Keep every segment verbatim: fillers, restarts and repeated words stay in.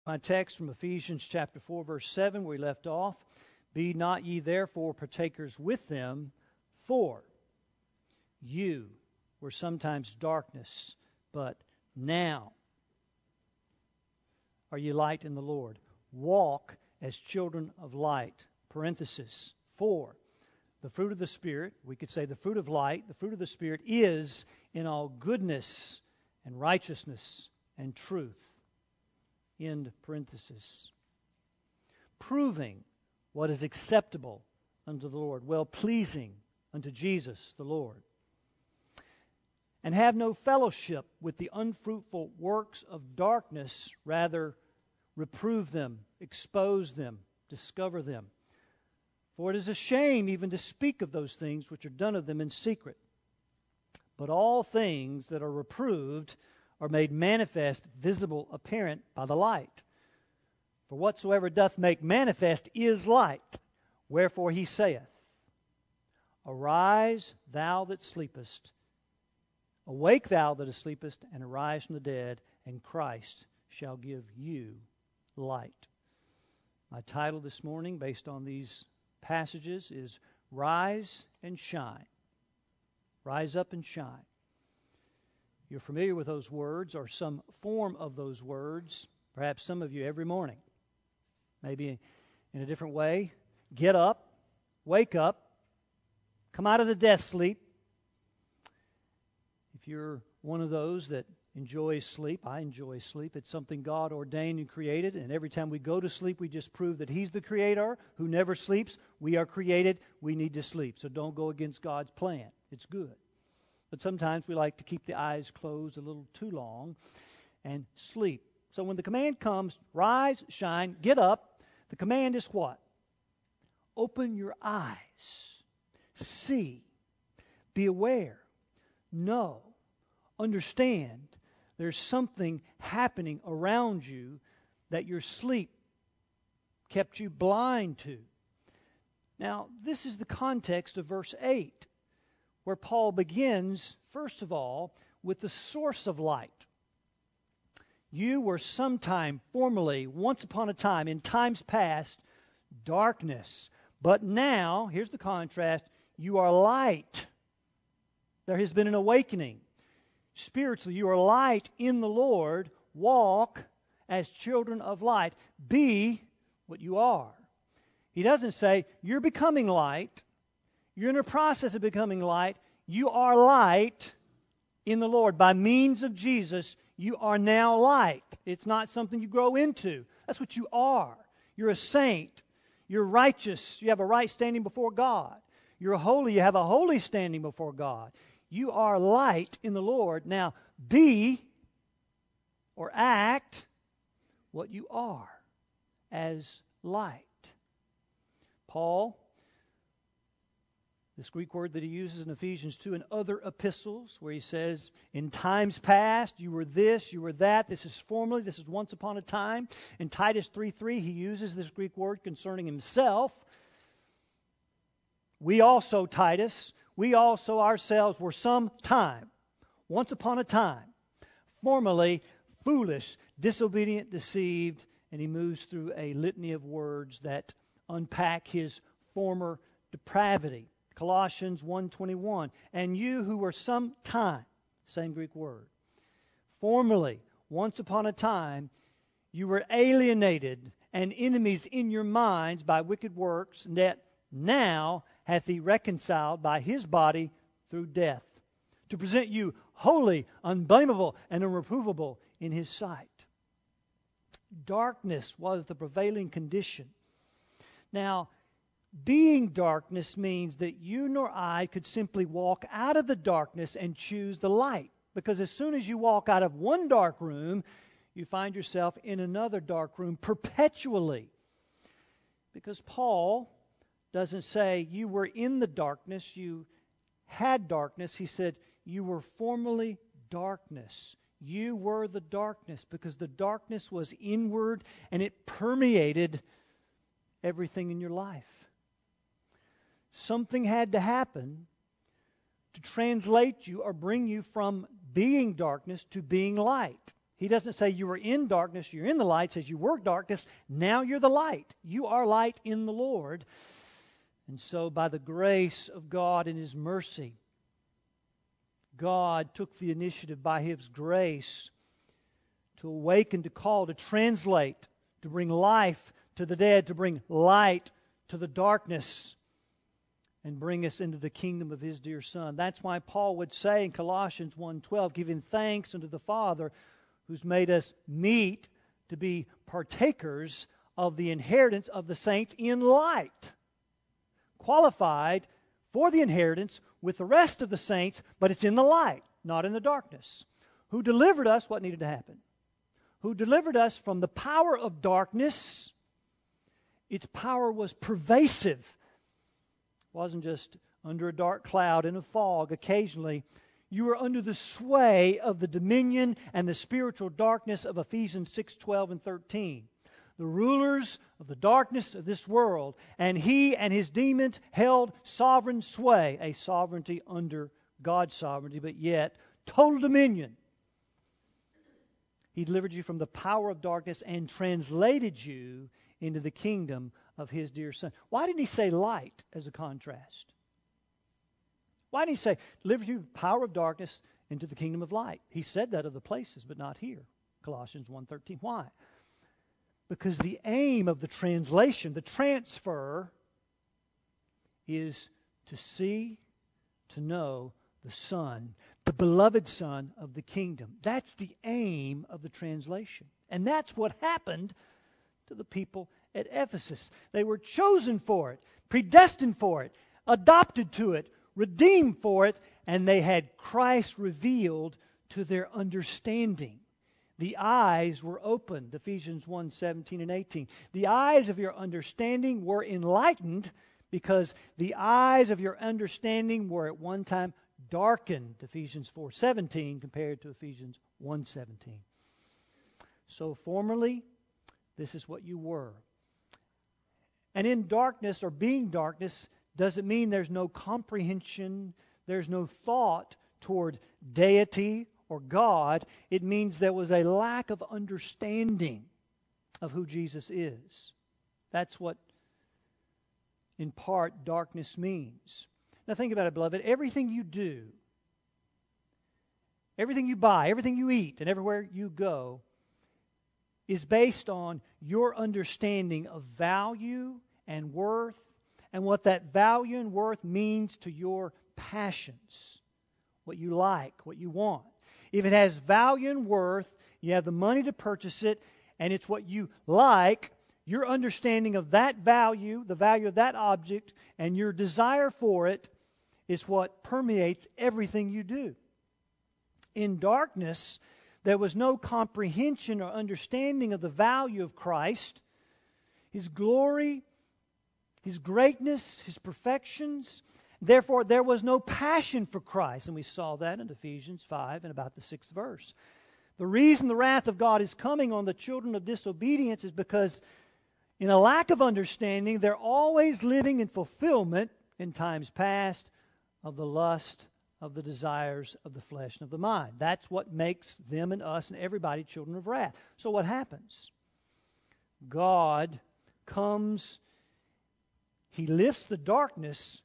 My text from Ephesians chapter four, verse seven, where we left off. Be not ye therefore partakers with them, for you were sometimes darkness, but now are ye light in the Lord. Walk as children of light. Parenthesis, for the fruit of the Spirit, we could say the fruit of light, the fruit of the Spirit is in all goodness and righteousness and truth. End parenthesis. Proving what is acceptable unto the Lord, well-pleasing unto Jesus the Lord. And have no fellowship with the unfruitful works of darkness, rather reprove them, expose them, discover them. For it is a shame even to speak of those things which are done of them in secret. But all things that are reproved are made manifest, visible, apparent by the light. For whatsoever doth make manifest is light. Wherefore he saith, Arise, thou that sleepest, awake thou that sleepest, and arise from the dead, and Christ shall give you light. My title this morning, based on these passages, is Rise and Shine. Rise up and shine. You're familiar with those words, or some form of those words, perhaps some of you every morning. Maybe in a different way. Get up, wake up, come out of the death sleep. If you're one of those that enjoys sleep, I enjoy sleep. It's something God ordained and created, and every time we go to sleep, we just prove that He's the Creator who never sleeps. We are created. We need to sleep. So don't go against God's plan. It's good. But sometimes we like to keep the eyes closed a little too long and sleep. So when the command comes, rise, shine, get up, the command is what? Open your eyes. See. Be aware. Know. Understand. There's something happening around you that your sleep kept you blind to. Now, this is the context of verse eight, where Paul begins, first of all, with the source of light. You were sometime, formerly, once upon a time, in times past, darkness. But now, here's the contrast, you are light. There has been an awakening. Spiritually, you are light in the Lord. Walk as children of light. Be what you are. He doesn't say, you're becoming light. You're in a process of becoming light. You are light in the Lord. By means of Jesus, you are now light. It's not something you grow into. That's what you are. You're a saint. You're righteous. You have a right standing before God. You're holy. You have a holy standing before God. You are light in the Lord. Now, be or act what you are as light. Paul, this Greek word that he uses in Ephesians two and other epistles, where he says, in times past, you were this, you were that, this is formerly, this is once upon a time. In Titus three three, he uses this Greek word concerning himself. We also, Titus, we also ourselves were some time, once upon a time, formerly foolish, disobedient, deceived, and he moves through a litany of words that unpack his former depravity. Colossians one twenty-one, and you who were some time, same Greek word, formerly, once upon a time, you were alienated and enemies in your minds by wicked works, and that now hath He reconciled by His body through death, to present you holy, unblameable, and irreprovable in His sight. Darkness was the prevailing condition. Now, being darkness means that you nor I could simply walk out of the darkness and choose the light. Because as soon as you walk out of one dark room, you find yourself in another dark room perpetually. Because Paul doesn't say you were in the darkness, you had darkness. He said you were formerly darkness. You were the darkness because the darkness was inward and it permeated everything in your life. Something had to happen to translate you or bring you from being darkness to being light. He doesn't say you were in darkness, you're in the light. He says you were darkness, now you're the light. You are light in the Lord. And so by the grace of God and His mercy, God took the initiative by His grace to awaken, to call, to translate, to bring life to the dead, to bring light to the darkness, and bring us into the kingdom of His dear Son. That's why Paul would say in Colossians one twelve, giving thanks unto the Father who's made us meet to be partakers of the inheritance of the saints in light. Qualified for the inheritance with the rest of the saints, but it's in the light, not in the darkness. Who delivered us, what needed to happen? Who delivered us from the power of darkness. Its power was pervasive. It wasn't just under a dark cloud in a fog occasionally. You were under the sway of the dominion and the spiritual darkness of Ephesians six, twelve, and thirteen. The rulers of the darkness of this world, and he and his demons held sovereign sway, a sovereignty under God's sovereignty, but yet total dominion. He delivered you from the power of darkness and translated you into the kingdom of His dear Son. Why didn't He say light as a contrast? Why didn't He say, delivered you from the power of darkness into the kingdom of light? He said that other places, but not here. Colossians one thirteen. Why? Because the aim of the translation, the transfer, is to see, to know the Son, the beloved Son of the kingdom. That's the aim of the translation. And that's what happened to the people at Ephesus. They were chosen for it, predestined for it, adopted to it, redeemed for it, and they had Christ revealed to their understanding. The eyes were opened, Ephesians one, seventeen and eighteen. The eyes of your understanding were enlightened because the eyes of your understanding were at one time darkened, Ephesians four, seventeen, compared to Ephesians one, seventeen. So formerly, this is what you were. And in darkness, or being darkness, doesn't mean there's no comprehension, there's no thought toward deity or God. It means there was a lack of understanding of who Jesus is. That's what, in part, darkness means. Now think about it, beloved. Everything you do, everything you buy, everything you eat, and everywhere you go is based on your understanding of value and worth and what that value and worth means to your passions, what you like, what you want. If it has value and worth, you have the money to purchase it, and it's what you like, your understanding of that value, the value of that object, and your desire for it is what permeates everything you do. In darkness, there was no comprehension or understanding of the value of Christ, His glory, His greatness, His perfections. Therefore, there was no passion for Christ. And we saw that in Ephesians five and about the sixth verse. The reason the wrath of God is coming on the children of disobedience is because in a lack of understanding, they're always living in fulfillment in times past of the lust of the desires of the flesh and of the mind. That's what makes them and us and everybody children of wrath. So what happens? God comes, He lifts the darkness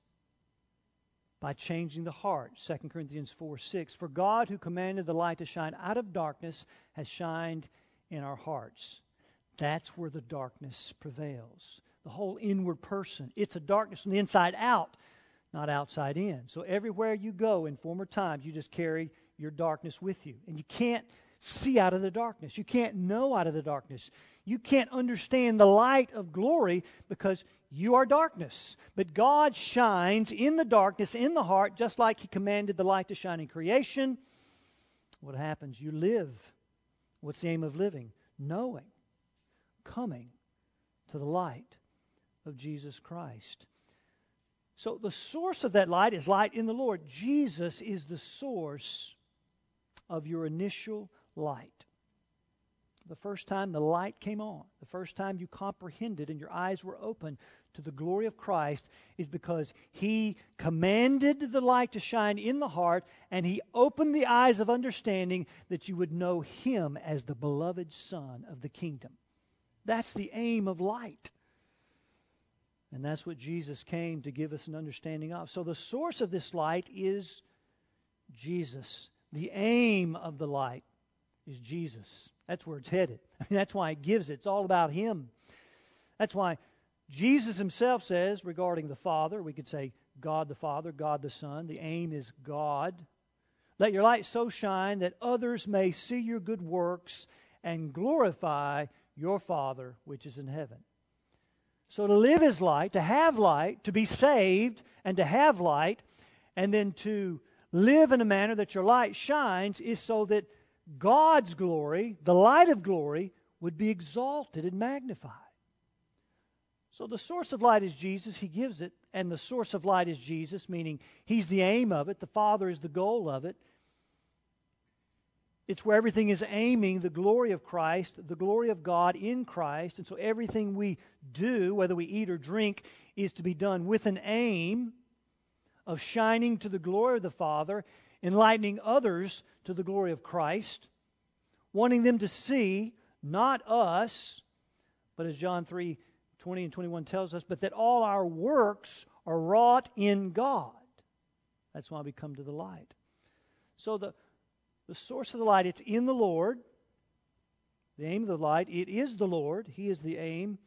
by changing the heart. Second Corinthians four six. For God, who commanded the light to shine out of darkness, has shined in our hearts. That's where the darkness prevails. The whole inward person. It's a darkness from the inside out, not outside in. So everywhere you go in former times, you just carry your darkness with you. And you can't see out of the darkness. You can't know out of the darkness. You can't understand the light of glory because you are darkness. But God shines in the darkness, in the heart, just like He commanded the light to shine in creation. What happens? You live. What's the aim of living? Knowing. Coming to the light of Jesus Christ. So the source of that light is light in the Lord. Jesus is the source of your initial light. The first time the light came on, the first time you comprehended and your eyes were open to the glory of Christ is because He commanded the light to shine in the heart, and He opened the eyes of understanding that you would know Him as the beloved Son of the kingdom. That's the aim of light. And that's what Jesus came to give us an understanding of. So the source of this light is Jesus. The aim of the light is Jesus. That's where it's headed. I mean, that's why it gives it. It's all about Him. That's why Jesus Himself says regarding the Father, we could say God the Father, God the Son. The aim is God. Let your light so shine that others may see your good works and glorify your Father which is in heaven. So to live is light, to have light, to be saved and to have light, and then to live in a manner that your light shines is so that God's glory, the light of glory, would be exalted and magnified. So the source of light is Jesus. He gives it. And the source of light is Jesus, meaning He's the aim of it. The Father is the goal of it. It's where everything is aiming the glory of Christ, the glory of God in Christ. And so everything we do, whether we eat or drink, is to be done with an aim of shining to the glory of the Father, enlightening others to the glory of Christ, wanting them to see not us, but as John three twenty and twenty-one tells us, but that all our works are wrought in God. That's why we come to the light. So the, the source of the light, it's in the Lord. The aim of the light, it is the Lord. He is the aim.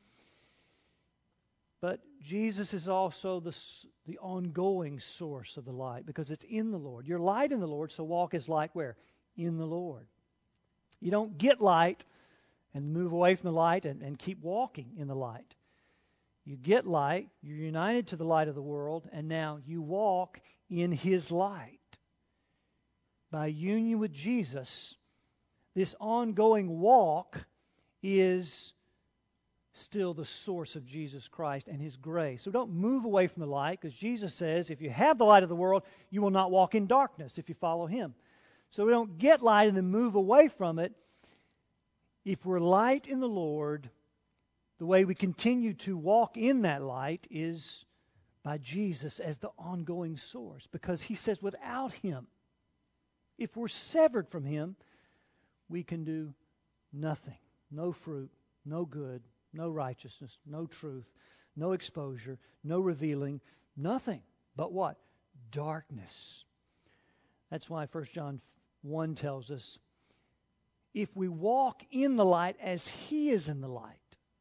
But Jesus is also the, the ongoing source of the light because it's in the Lord. You're light in the Lord, so walk as light where? In the Lord. You don't get light and move away from the light and, and keep walking in the light. You get light, you're united to the light of the world, and now you walk in His light. By union with Jesus, this ongoing walk is still the source of Jesus Christ and His grace. So don't move away from the light, because Jesus says if you have the light of the world, you will not walk in darkness if you follow Him. So we don't get light and then move away from it. If we're light in the Lord, the way we continue to walk in that light is by Jesus as the ongoing source, because He says without Him, if we're severed from Him, we can do nothing. No fruit, no good, no righteousness, no truth, no exposure, no revealing, nothing. But what? Darkness. That's why First John one tells us, if we walk in the light as He is in the light,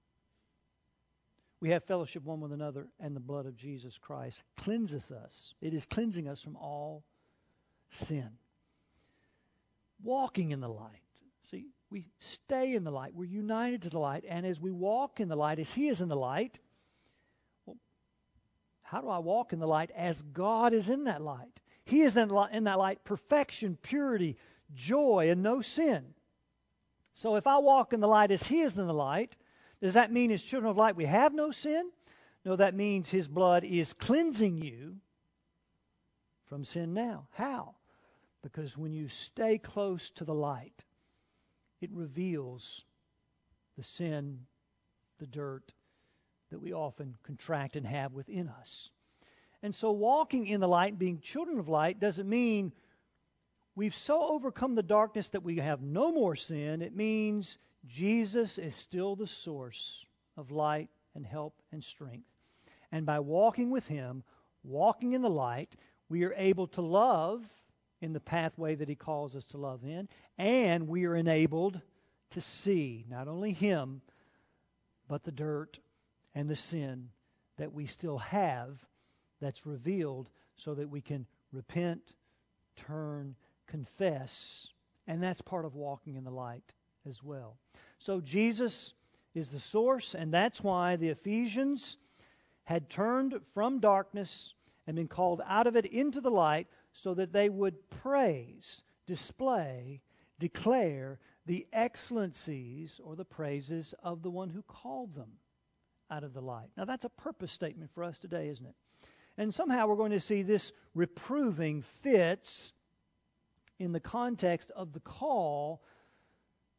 we have fellowship one with another, and the blood of Jesus Christ cleanses us. It is cleansing us from all sin. Walking in the light. See, we stay in the light. We're united to the light. And as we walk in the light, as He is in the light, well, how do I walk in the light as God is in that light? He is in that light perfection, purity, joy, and no sin. So if I walk in the light as He is in the light, does that mean as children of light we have no sin? No, that means His blood is cleansing you from sin now. How? Because when you stay close to the light, it reveals the sin, the dirt that we often contract and have within us. And so walking in the light, being children of light, doesn't mean we've so overcome the darkness that we have no more sin. It means Jesus is still the source of light and help and strength. And by walking with Him, walking in the light, we are able to love in the pathway that He calls us to love in, and we are enabled to see not only Him, but the dirt and the sin that we still have that's revealed, so that we can repent, turn, confess, and that's part of walking in the light as well. So Jesus is the source, and that's why the Ephesians had turned from darkness and been called out of it into the light, so that they would praise, display, declare the excellencies or the praises of the one who called them out of the light. Now that's a purpose statement for us today, isn't it? And somehow we're going to see this reproving fits in the context of the call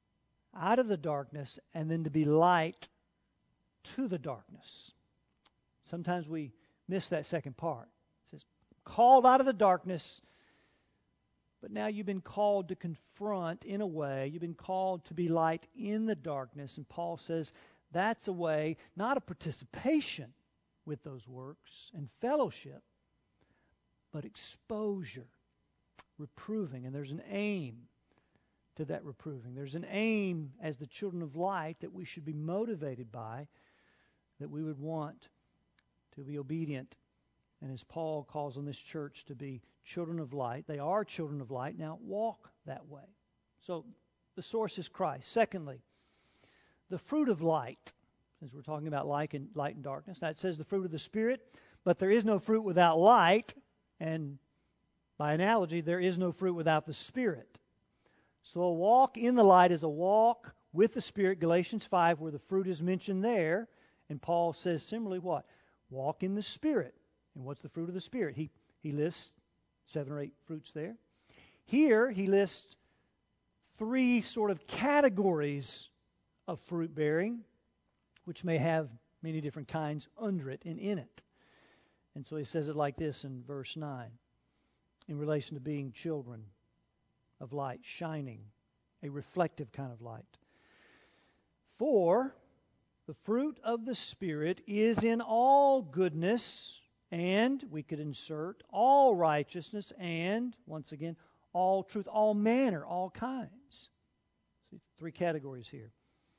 out of the darkness and then to be light to the darkness. Sometimes we miss that second part. It says, called out of the darkness, but now you've been called to confront in a way. You've been called to be light in the darkness. And Paul says that's a way, not a participation with those works and fellowship, but exposure, reproving. And there's an aim to that reproving. There's an aim as the children of light that we should be motivated by, that we would want to be obedient. And as Paul calls on this church to be children of light, they are children of light. Now walk that way. So the source is Christ. Secondly, the fruit of light, since we're talking about light and, light and darkness. That says the fruit of the Spirit, but there is no fruit without light. And by analogy, there is no fruit without the Spirit. So a walk in the light is a walk with the Spirit. Galatians five, where the fruit is mentioned there. And Paul says similarly what? Walk in the Spirit. And what's the fruit of the Spirit? He, he lists seven or eight fruits there. Here he lists three sort of categories of fruit bearing, which may have many different kinds under it and in it. And so he says it like this in verse nine, in relation to being children of light, shining, a reflective kind of light. For the fruit of the Spirit is in all goodness, and we could insert all righteousness, and, once again, all truth, all manner, all kinds. See, three categories here.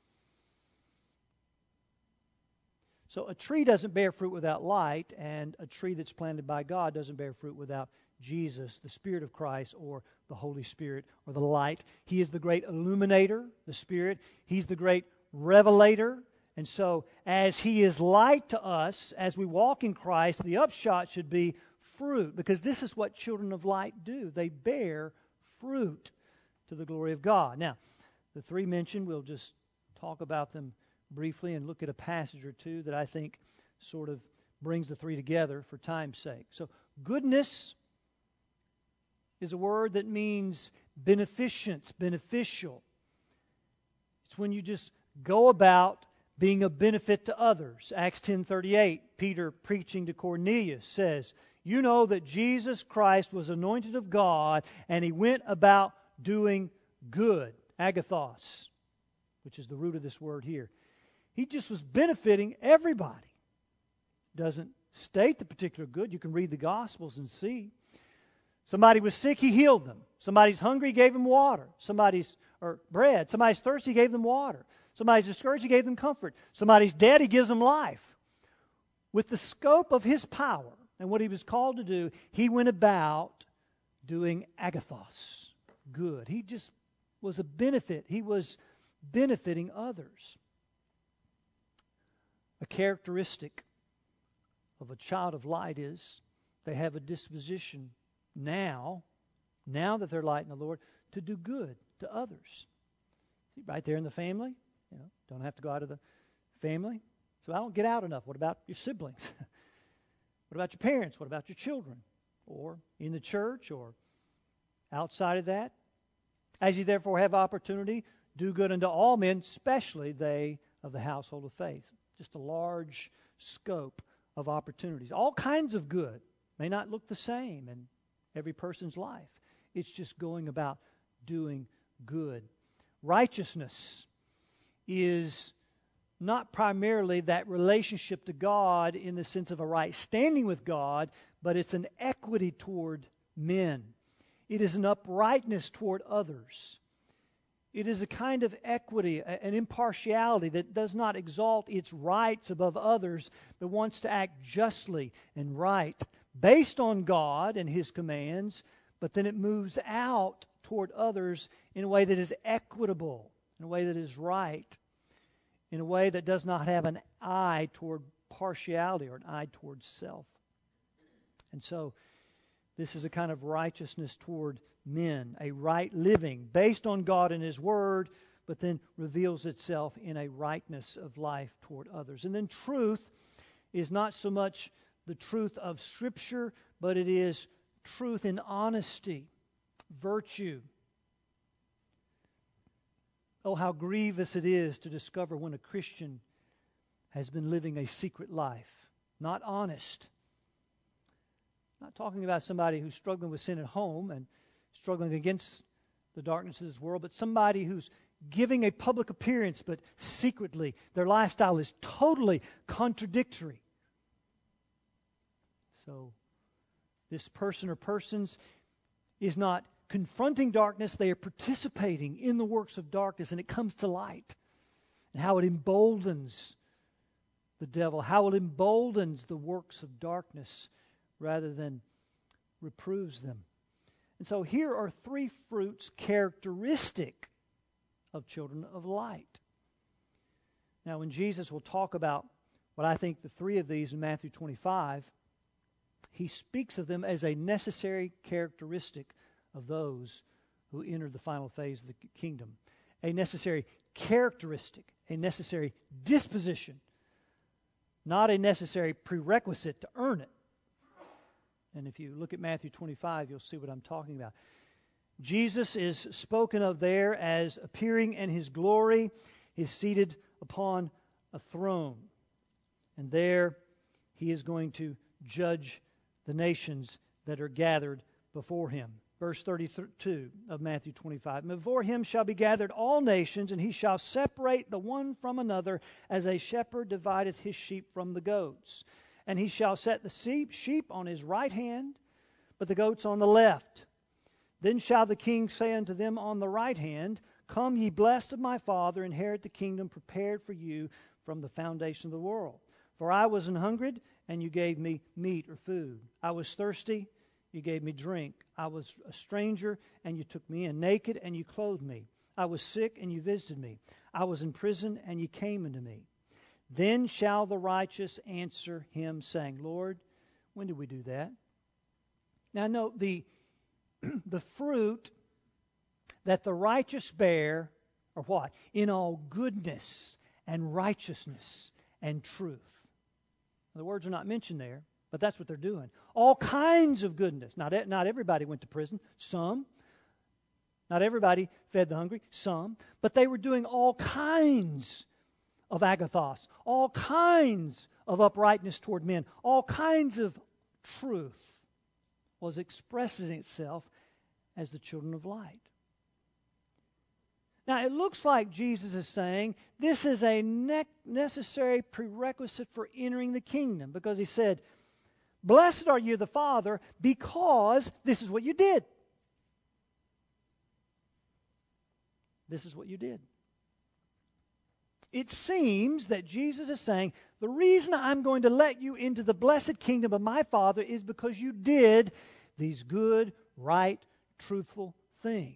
So a tree doesn't bear fruit without light, and a tree that's planted by God doesn't bear fruit without Jesus, the Spirit of Christ, or the Holy Spirit, or the light. He is the great illuminator, the Spirit. He's the great revelator. And so, as He is light to us, as we walk in Christ, the upshot should be fruit, because this is what children of light do. They bear fruit to the glory of God. Now, the three mentioned, we'll just talk about them briefly and look at a passage or two that I think sort of brings the three together for time's sake. So, goodness is a word that means beneficence, beneficial. It's when you just go about being a benefit to others. Acts ten thirty-eight, Peter preaching to Cornelius says, you know that Jesus Christ was anointed of God, and He went about doing good. Agathos, which is the root of this word here. He just was benefiting everybody. Doesn't state the particular good. You can read the Gospels and see. Somebody was sick, He healed them. Somebody's hungry, He gave them water. Somebody's or bread. Somebody's thirsty, He gave them water. Somebody's discouraged, He gave them comfort. Somebody's dead, He gives them life. With the scope of His power and what He was called to do, He went about doing agathos, good. He just was a benefit. He was benefiting others. A characteristic of a child of light is they have a disposition now, now that they're light in the Lord, to do good to others. See, right there in the family, you know, don't have to go out of the family. So I don't get out enough. What about your siblings? What about your parents? What about your children? Or in the church or outside of that? As you therefore have opportunity, do good unto all men, especially they of the household of faith. Just a large scope of opportunities. All kinds of good may not look the same in every person's life. It's just going about doing good. Righteousness is not primarily that relationship to God in the sense of a right standing with God, but it's an equity toward men. It is an uprightness toward others. It is a kind of equity, an impartiality that does not exalt its rights above others, but wants to act justly and right, based on God and His commands, but then it moves out toward others in a way that is equitable, in a way that is right, in a way that does not have an eye toward partiality or an eye toward self. And so, this is a kind of righteousness toward men, a right living based on God and His Word, but then reveals itself in a rightness of life toward others. And then truth is not so much the truth of Scripture, but it is truth in honesty, virtue. Oh, how grievous it is to discover when a Christian has been living a secret life, not honest. Not talking about somebody who's struggling with sin at home and struggling against the darkness of this world, but somebody who's giving a public appearance, but secretly their lifestyle is totally contradictory. So, this person or persons is not confronting darkness, they are participating in the works of darkness, and it comes to light. And how it emboldens the devil, how it emboldens the works of darkness rather than reproves them. And so here are three fruits characteristic of children of light. Now, when Jesus will talk about what I think the three of these in Matthew twenty-five, he speaks of them as a necessary characteristic of those who enter the final phase of the kingdom. A necessary characteristic, a necessary disposition, not a necessary prerequisite to earn it. And if you look at Matthew twenty-five, you'll see what I'm talking about. Jesus is spoken of there as appearing in His glory. He's seated upon a throne. And there He is going to judge the nations that are gathered before Him. Verse thirty-two of Matthew twenty-five. Before Him shall be gathered all nations, and He shall separate the one from another, as a shepherd divideth his sheep from the goats. And He shall set the sheep on His right hand, but the goats on the left. Then shall the King say unto them on the right hand, Come, ye blessed of my Father, inherit the kingdom prepared for you from the foundation of the world. For I was an hungered, and you gave me meat or food. I was thirsty, you gave me drink. I was a stranger, and you took me in. Naked, and you clothed me. I was sick, and you visited me. I was in prison, and you came unto me. Then shall the righteous answer Him, saying, Lord, when did we do that? Now note, the, the fruit that the righteous bear are what? In all goodness and righteousness and truth. The words are not mentioned there, but that's what they're doing. All kinds of goodness. Not, not everybody went to prison. Some. Not everybody fed the hungry. Some. But they were doing all kinds of agathos. All kinds of uprightness toward men. All kinds of truth was expressing itself as the children of light. Now, it looks like Jesus is saying this is a ne- necessary prerequisite for entering the kingdom, because He said, Blessed are you, the Father, because this is what you did. This is what you did. It seems that Jesus is saying, the reason I'm going to let you into the blessed kingdom of my Father is because you did these good, right, truthful things.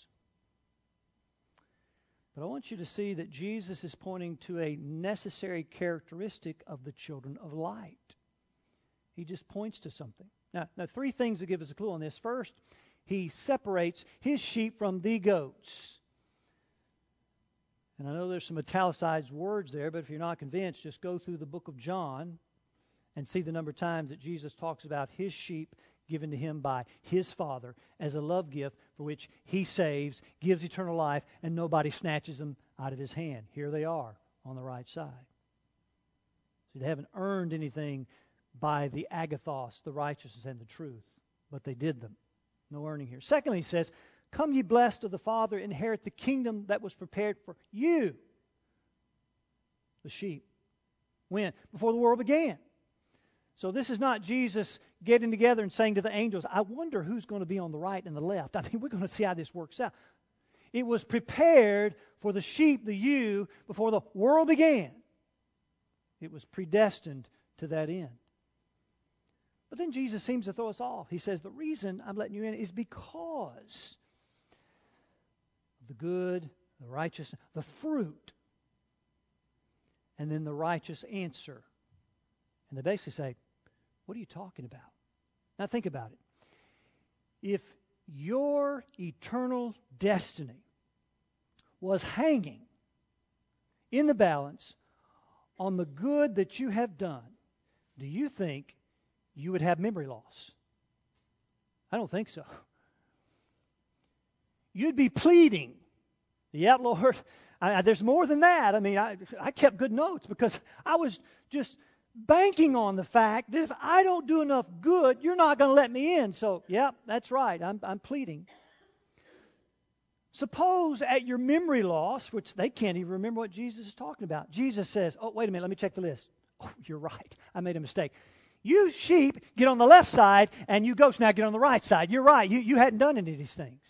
But I want you to see that Jesus is pointing to a necessary characteristic of the children of light. He just points to something. Now, now three things that give us a clue on this. First, He separates His sheep from the goats. And I know there's some italicized words there, but if you're not convinced, just go through the book of John and see the number of times that Jesus talks about His sheep given to Him by His Father as a love gift for which He saves, gives eternal life, and nobody snatches them out of His hand. Here they are on the right side. So they haven't earned anything by the agathos, the righteousness and the truth, but they did them. No earning here. Secondly, He says, Come ye blessed of the Father, inherit the kingdom that was prepared for you, the sheep. When? Before the world began. So this is not Jesus getting together and saying to the angels, I wonder who's going to be on the right and the left. I mean, we're going to see how this works out. It was prepared for the sheep, the you, before the world began. It was predestined to that end. But then Jesus seems to throw us off. He says, the reason I'm letting you in is because the good, the righteous, the fruit, and then the righteous answer. And they basically say, what are you talking about? Now think about it. If your eternal destiny was hanging in the balance on the good that you have done, do you think you would have memory loss? I don't think so. You'd be pleading Yep, Lord. I, I, there's more than that. I mean, I, I kept good notes because I was just banking on the fact that if I don't do enough good, you're not going to let me in. So, yeah, that's right. I'm, I'm pleading. Suppose at your memory loss, which they can't even remember what Jesus is talking about, Jesus says, oh, wait a minute, let me check the list. Oh, you're right. I made a mistake. You sheep get on the left side, and you goats now get on the right side. You're right. You, you hadn't done any of these things.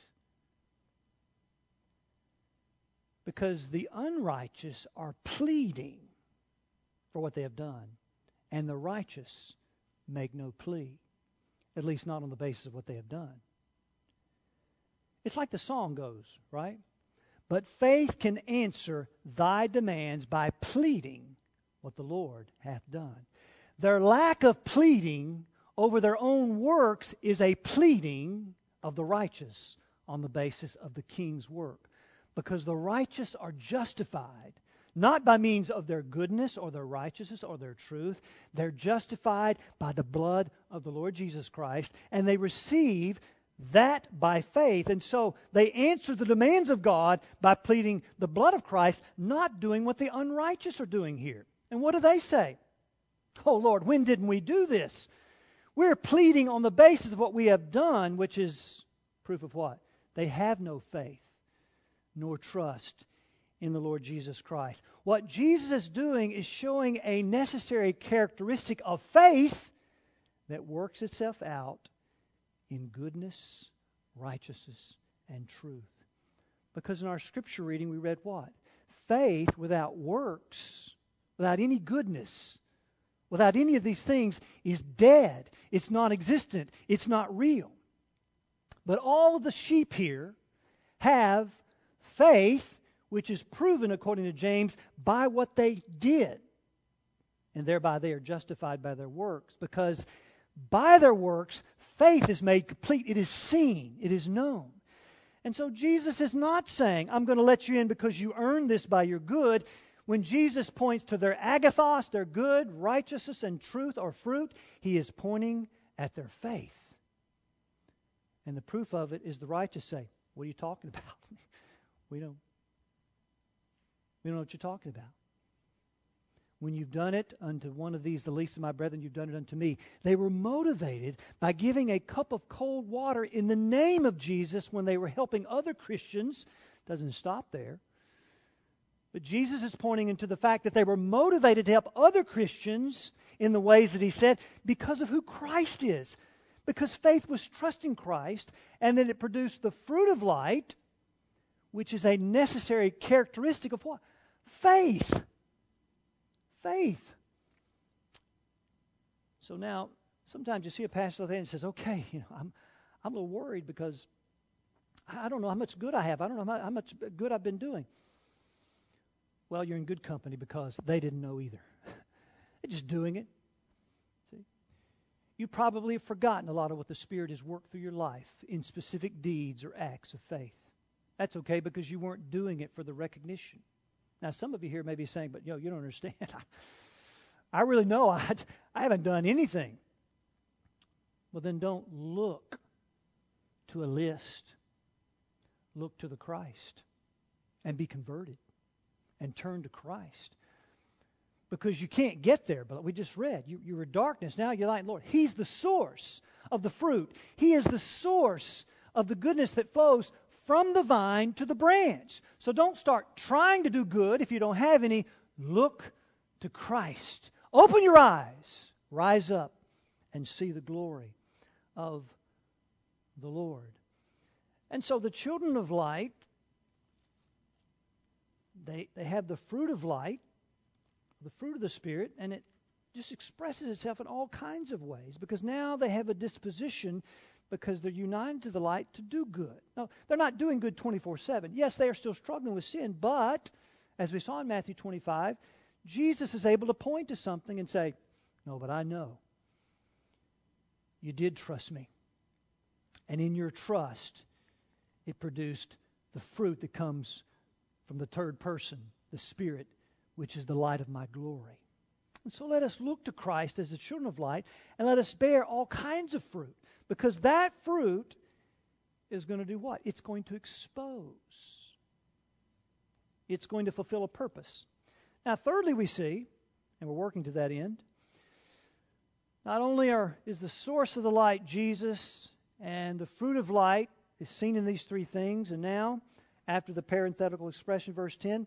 Because the unrighteous are pleading for what they have done, and the righteous make no plea, at least not on the basis of what they have done. It's like the song goes, right? But faith can answer thy demands by pleading what the Lord hath done. Their lack of pleading over their own works is a pleading of the righteous on the basis of the king's work. Because the righteous are justified, not by means of their goodness or their righteousness or their truth. They're justified by the blood of the Lord Jesus Christ, and they receive that by faith. And so they answer the demands of God by pleading the blood of Christ, not doing what the unrighteous are doing here. And what do they say? Oh, Lord, when didn't we do this? We're pleading on the basis of what we have done, which is proof of what? They have no faith nor trust in the Lord Jesus Christ. What Jesus is doing is showing a necessary characteristic of faith that works itself out in goodness, righteousness, and truth. Because in our scripture reading we read what? Faith without works, without any goodness, without any of these things is dead. It's non-existent. It's not real. But all of the sheep here have faith, which is proven, according to James, by what they did. And thereby they are justified by their works. Because by their works, faith is made complete. It is seen. It is known. And so Jesus is not saying, I'm going to let you in because you earned this by your good. When Jesus points to their agathos, their good, righteousness, and truth or fruit, He is pointing at their faith. And the proof of it is the righteous say, what are you talking about? We don't. We don't know what you're talking about. When you've done it unto one of these, the least of my brethren, you've done it unto me. They were motivated by giving a cup of cold water in the name of Jesus when they were helping other Christians. Doesn't stop there. But Jesus is pointing into the fact that they were motivated to help other Christians in the ways that He said because of who Christ is. Because faith was trusting Christ, and then it produced the fruit of light, which is a necessary characteristic of what? Faith. Faith. So now, sometimes you see a pastor like that and says, okay, you know, I'm, I'm a little worried because I don't know how much good I have. I don't know how much good I've been doing. Well, you're in good company because they didn't know either. They're just doing it. See? You probably have forgotten a lot of what the Spirit has worked through your life in specific deeds or acts of faith. That's okay because you weren't doing it for the recognition. Now, some of you here may be saying, but, you know, you don't understand. I really know I, I haven't done anything. Well, then don't look to a list. Look to the Christ and be converted and turn to Christ. Because you can't get there, but we just read. You, you were darkness, now you're light, Lord. He's the source of the fruit. He is the source of the goodness that flows from the vine to the branch. So don't start trying to do good if you don't have any. Look to Christ. Open your eyes. Rise up and see the glory of the Lord. And so the children of light, they, they have the fruit of light, the fruit of the Spirit, and it just expresses itself in all kinds of ways because now they have a disposition because they're united to the light to do good. No, they're not doing good twenty-four seven. Yes, they are still struggling with sin, but as we saw in Matthew twenty-five, Jesus is able to point to something and say, no, but I know you did trust me. And in your trust, it produced the fruit that comes from the third person, the Spirit, which is the light of my glory. And so let us look to Christ as the children of light and let us bear all kinds of fruit. Because that fruit is going to do what? It's going to expose It's going to fulfill a purpose. Now, thirdly, we see, and we're working to that end, not only are, is the source of the light Jesus, and the fruit of light is seen in these three things, and now, after the parenthetical expression, verse ten,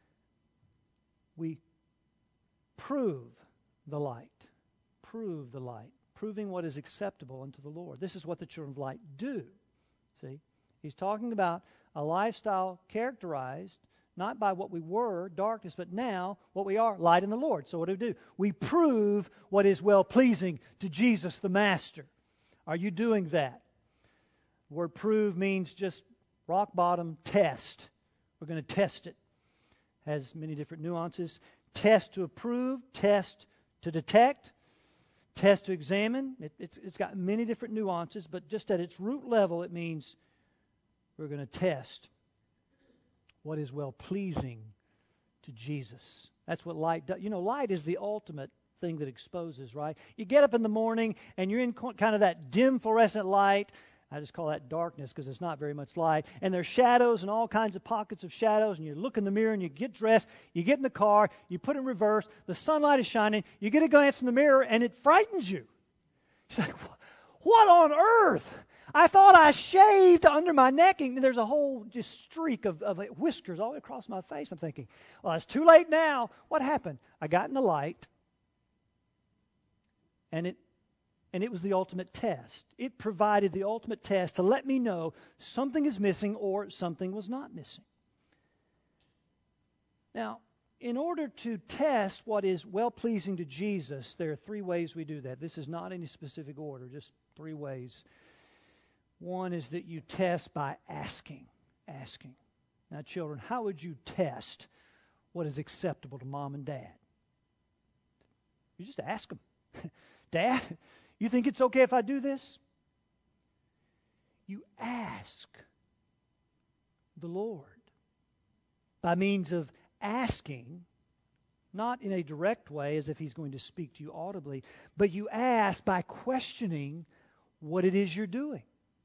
we prove the light. Prove the light. Proving what is acceptable unto the Lord. This is what the children of light do. See? He's talking about a lifestyle characterized not by what we were, darkness, but now what we are, light in the Lord. So what do we do? We prove what is well-pleasing to Jesus the Master. Are you doing that? The word prove means just rock bottom test. We're going to test it. Has many different nuances. Test to approve, test to detect, test to examine. It, it's, it's got many different nuances, but just at its root level, it means we're going to test what is well-pleasing to Jesus. That's what light does. You know, light is the ultimate thing that exposes, right? You get up in the morning and you're in kind of that dim fluorescent light. I just call that darkness because it's not very much light. And there's shadows and all kinds of pockets of shadows. And you look in the mirror and you get dressed. You get in the car. You put it in reverse. The sunlight is shining. You get a glance in the mirror and it frightens you. It's like, what on earth? I thought I shaved under my neck, and there's a whole just streak of, of whiskers all across my face. I'm thinking, well, it's too late now. What happened? I got in the light, and it and it was the ultimate test. It provided the ultimate test to let me know something is missing or something was not missing. Now, in order to test what is well-pleasing to Jesus, there are three ways we do that. This is not any specific order, just three ways. One is that you test by asking, asking. Now, children, how would you test what is acceptable to mom and dad? You just ask them. Dad, you think it's okay if I do this? You ask the Lord by means of asking, not in a direct way as if He's going to speak to you audibly, but you ask by questioning what it is you're doing.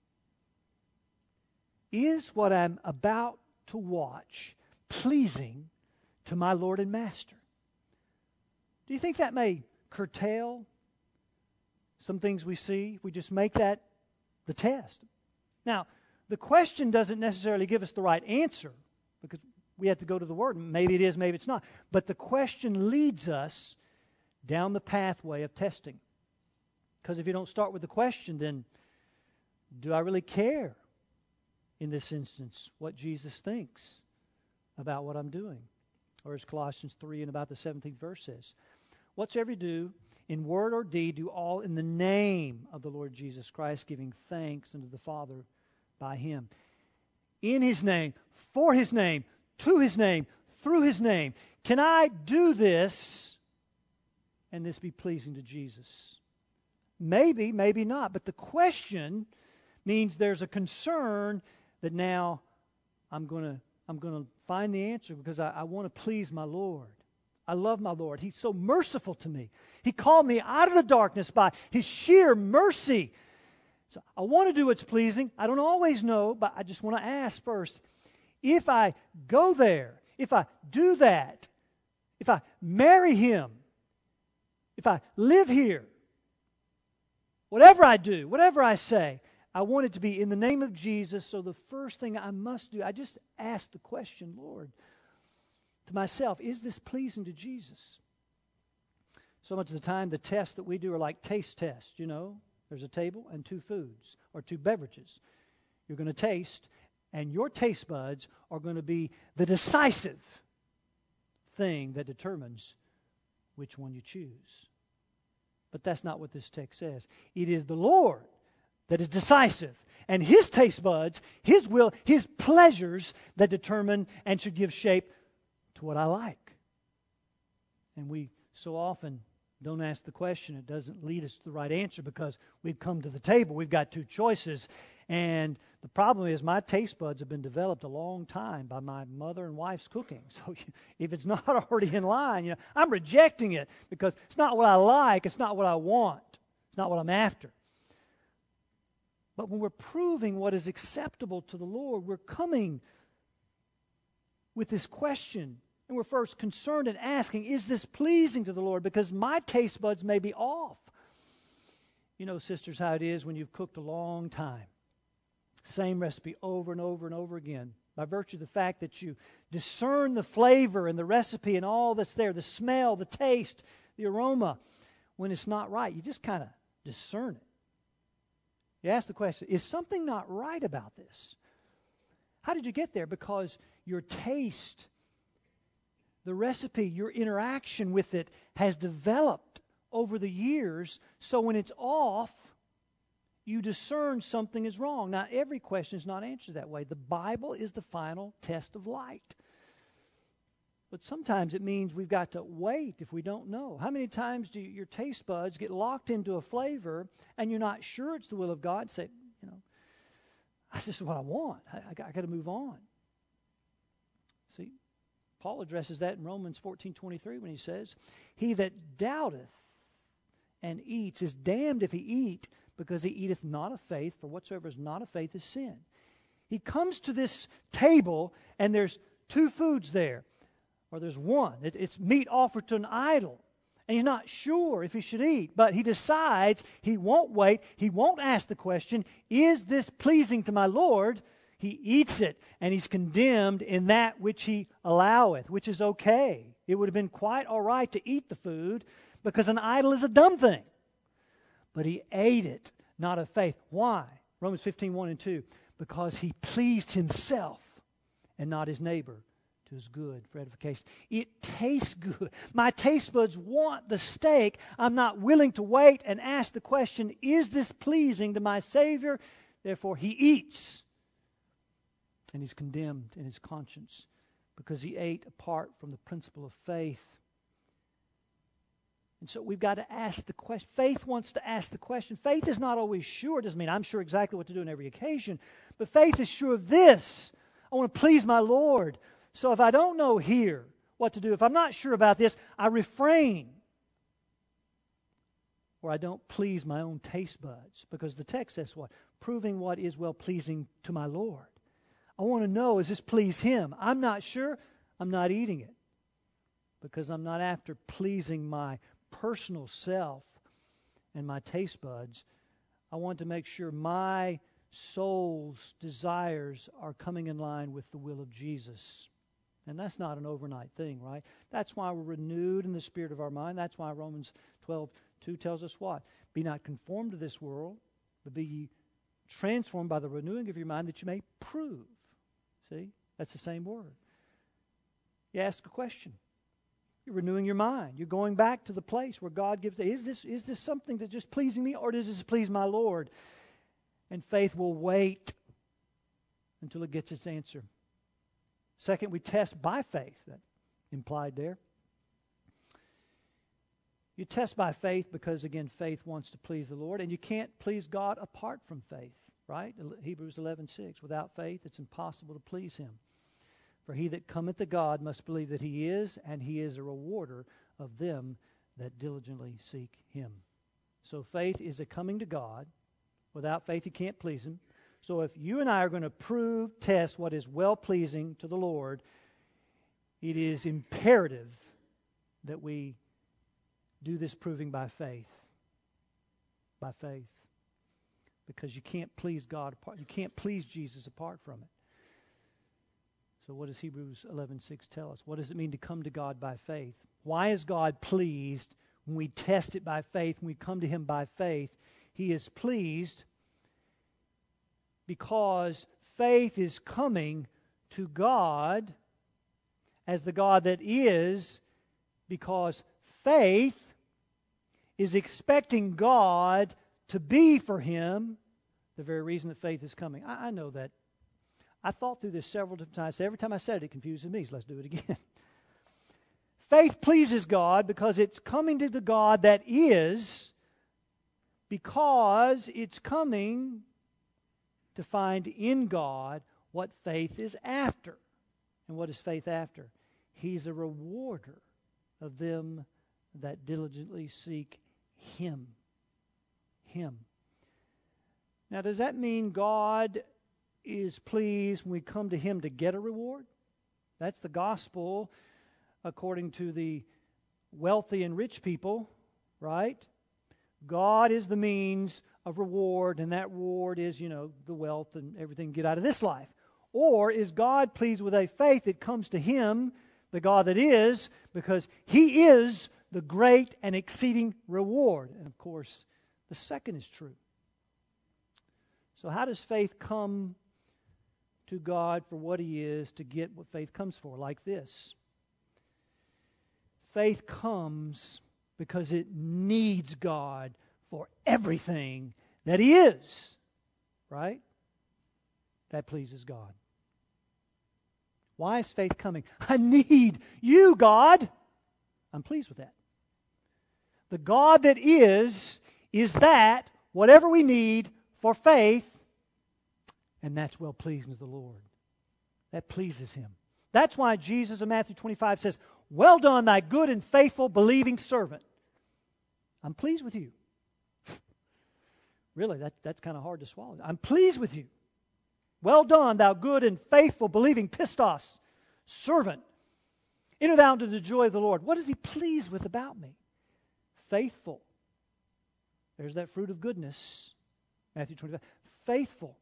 Is what I'm about to watch pleasing to my Lord and Master? Do you think that may curtail some things we see? We just make that the test. Now, the question doesn't necessarily give us the right answer because we have to go to the Word. Maybe it is, maybe it's not. But the question leads us down the pathway of testing. Because if you don't start with the question, then do I really care? In this instance, what Jesus thinks about what I'm doing. Or as Colossians three and about the seventeenth verse says, whatsoever you do, in word or deed, do all in the name of the Lord Jesus Christ, giving thanks unto the Father by Him. In His name, for His name, to His name, through His name. Can I do this and this be pleasing to Jesus? Maybe, maybe not. But the question means there's a concern that now I'm going to I'm going to find the answer because I, I want to please my Lord. I love my Lord. He's so merciful to me. He called me out of the darkness by His sheer mercy. So I want to do what's pleasing. I don't always know, but I just want to ask first. If I go there, if I do that, if I marry Him, if I live here, whatever I do, whatever I say, I want it to be in the name of Jesus. So the first thing I must do, I just ask the question, Lord, to myself, is this pleasing to Jesus? So much of the time, the tests that we do are like taste tests, you know. There's a table and two foods or two beverages. You're going to taste, and your taste buds are going to be the decisive thing that determines which one you choose. But that's not what this text says. It is the Lord that is decisive. And His taste buds, His will, His pleasures that determine and should give shape to what I like. And we so often don't ask the question. It doesn't lead us to the right answer because we've come to the table. We've got two choices. And the problem is my taste buds have been developed a long time by my mother and wife's cooking. So if it's not already in line, you know, I'm rejecting it because it's not what I like. It's not what I want. It's not what I'm after. But when we're proving what is acceptable to the Lord, we're coming with this question. And we're first concerned in asking, is this pleasing to the Lord? Because my taste buds may be off. You know, sisters, how it is when you've cooked a long time. Same recipe over and over and over again. By virtue of the fact that you discern the flavor and the recipe and all that's there, the smell, the taste, the aroma, when it's not right, you just kind of discern it. You ask the question, is something not right about this? How did you get there? Because your taste, the recipe, your interaction with it has developed over the years, so when it's off, you discern something is wrong. Now, every question is not answered that way. The Bible is the final test of light. But sometimes it means we've got to wait if we don't know. How many times do your taste buds get locked into a flavor and you're not sure it's the will of God? Say, you know, this is what I want. I, I, got, I got to move on. See, Paul addresses that in Romans fourteen twenty-three when he says, "He that doubteth and eats is damned if he eat, because he eateth not of faith, for whatsoever is not of faith is sin." He comes to this table, and there's two foods there, or there's one. It, it's meat offered to an idol, and he's not sure if he should eat, but he decides he won't wait, he won't ask the question, is this pleasing to my Lord? He eats it, and he's condemned in that which he alloweth, which is okay. It would have been quite all right to eat the food, because an idol is a dumb thing. But he ate it, not of faith. Why? Romans fifteen, one and two. Because he pleased himself and not his neighbor, to his good, for edification. It tastes good. My taste buds want the steak. I'm not willing to wait and ask the question, is this pleasing to my Savior? Therefore, he eats. And he's condemned in his conscience because he ate apart from the principle of faith. And so we've got to ask the question. Faith wants to ask the question. Faith is not always sure. It doesn't mean I'm sure exactly what to do on every occasion. But faith is sure of this. I want to please my Lord. So if I don't know here what to do, if I'm not sure about this, I refrain. Or I don't please my own taste buds. Because the text says what? Proving what is well-pleasing to my Lord. I want to know, does this please Him? I'm not sure. I'm not eating it. Because I'm not after pleasing my personal self and my taste buds. I want to make sure my soul's desires are coming in line with the will of Jesus. And that's not an overnight thing, right? That's why we're renewed in the spirit of our mind. That's why Romans twelve two tells us what? Be not conformed to this world, but be ye transformed by the renewing of your mind, that you may prove. See? That's the same word. You ask a question. You're renewing your mind. You're going back to the place where God gives, is this, is this something that's just pleasing me, or does this please my Lord? And faith will wait until it gets its answer. Second, we test by faith. That implied there. You test by faith because, again, faith wants to please the Lord, and you can't please God apart from faith, right? Hebrews eleven six. Without faith, it's impossible to please Him. For he that cometh to God must believe that He is, and He is a rewarder of them that diligently seek Him. So faith is a coming to God. Without faith, you can't please Him. So if you and I are going to prove, test what is well-pleasing to the Lord, it is imperative that we do this proving by faith. By faith. Because you can't please God apart. You can't please Jesus apart from it. So what does Hebrews eleven six tell us? What does it mean to come to God by faith? Why is God pleased when we test it by faith, when we come to Him by faith? He is pleased because faith is coming to God as the God that is, because faith is expecting God to be for him the very reason that faith is coming. I, I know that. I thought through this several times. Every time I said it, it confuses me, so let's do it again. Faith pleases God because it's coming to the God that is, because it's coming to find in God what faith is after. And what is faith after? He's a rewarder of them that diligently seek Him. Him. Now, does that mean God is pleased when we come to Him to get a reward? That's the gospel according to the wealthy and rich people, right? God is the means of reward, and that reward is, you know, the wealth and everything you get out of this life. Or is God pleased with a faith that comes to Him, the God that is, because He is the great and exceeding reward? And of course, the second is true. So how does faith come to God for what He is to get what faith comes for? Like this. Faith comes because it needs God for everything that He is. Right? That pleases God. Why is faith coming? I need you, God. I'm pleased with that. The God that is, is that, whatever we need for faith, and that's well-pleasing to the Lord. That pleases Him. That's why Jesus in Matthew twenty-five says, well done, thy good and faithful believing servant. I'm pleased with you. Really, that, that's kind of hard to swallow. I'm pleased with you. Well done, thou good and faithful believing pistos, servant. Enter thou into the joy of the Lord. What is He pleased with about me? Faithful. There's that fruit of goodness. Matthew twenty-five. Faithful.